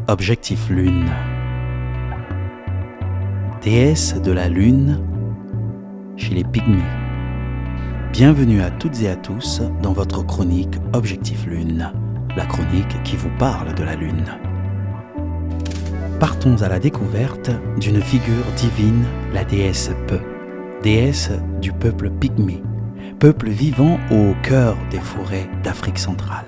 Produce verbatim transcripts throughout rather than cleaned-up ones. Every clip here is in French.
Objectif Lune. Déesse de la Lune chez les Pygmées. Bienvenue à toutes et à tous dans votre chronique Objectif Lune, la chronique qui vous parle de la Lune. Partons à la découverte d'une figure divine, la déesse Pe, déesse du peuple pygmée, peuple vivant au cœur des forêts d'Afrique centrale.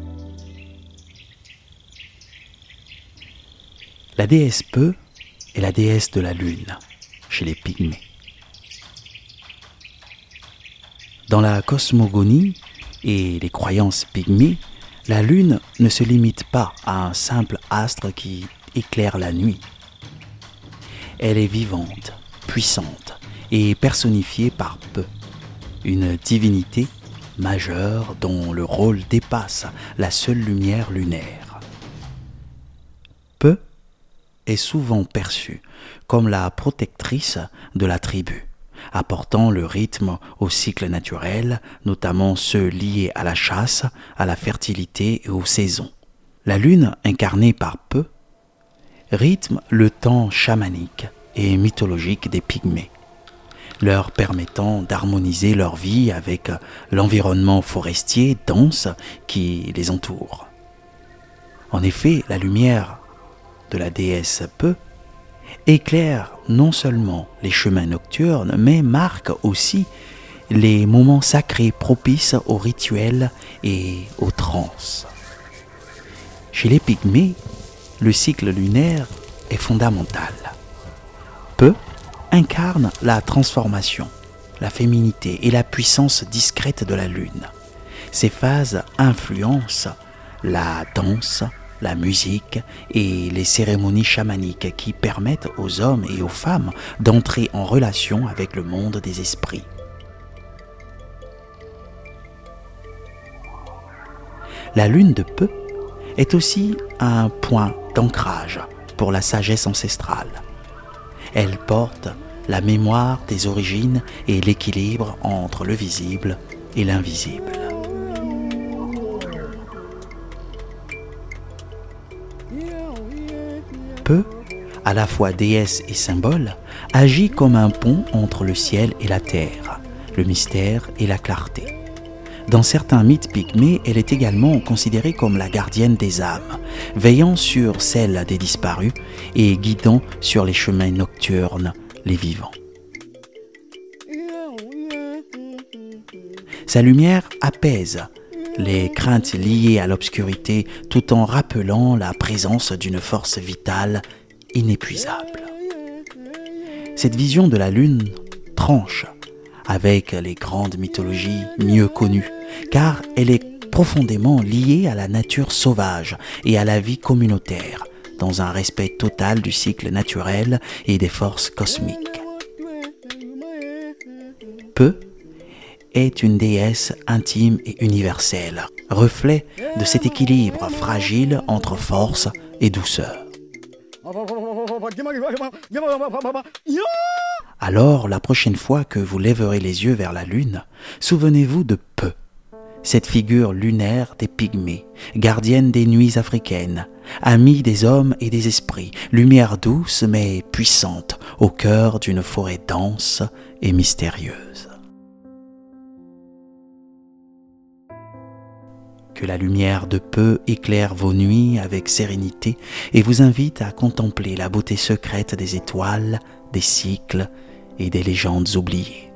La déesse Pe est la déesse de la Lune chez les Pygmées. Dans la cosmogonie et les croyances pygmées, la Lune ne se limite pas à un simple astre qui éclaire la nuit. Elle est vivante, puissante et personnifiée par Pe, une divinité majeure dont le rôle dépasse la seule lumière lunaire. Pe est souvent perçue comme la protectrice de la tribu, apportant le rythme au cycle naturel, notamment ceux liés à la chasse, à la fertilité et aux saisons. La lune, incarnée par Pe, rythme le temps chamanique et mythologique des Pygmées, leur permettant d'harmoniser leur vie avec l'environnement forestier dense qui les entoure. En effet, la lumière de la déesse Pe éclaire non seulement les chemins nocturnes, mais marque aussi les moments sacrés propices aux rituels et aux transes. Chez les Pygmées, le cycle lunaire est fondamental. Pe incarne la transformation, la féminité et la puissance discrète de la lune. Ces phases influencent la danse, la musique et les cérémonies chamaniques qui permettent aux hommes et aux femmes d'entrer en relation avec le monde des esprits. La lune de Pe est aussi un point d'ancrage pour la sagesse ancestrale. Elle porte la mémoire des origines et l'équilibre entre le visible et l'invisible. Pe, à la fois déesse et symbole, agit comme un pont entre le ciel et la terre, le mystère et la clarté. Dans certains mythes pygmées, elle est également considérée comme la gardienne des âmes, veillant sur celles des disparus et guidant sur les chemins nocturnes les vivants. Sa lumière apaise les craintes liées à l'obscurité tout en rappelant la présence d'une force vitale inépuisable. Cette vision de la lune tranche avec les grandes mythologies mieux connues, car elle est profondément liée à la nature sauvage et à la vie communautaire, dans un respect total du cycle naturel et des forces cosmiques. Pe est une déesse intime et universelle, reflet de cet équilibre fragile entre force et douceur. Alors, la prochaine fois que vous lèverez les yeux vers la lune, souvenez-vous de Pe, cette figure lunaire des Pygmées, gardienne des nuits africaines, amie des hommes et des esprits, lumière douce mais puissante, au cœur d'une forêt dense et mystérieuse. Que la lumière de Pe éclaire vos nuits avec sérénité et vous invite à contempler la beauté secrète des étoiles, des cycles et des légendes oubliées.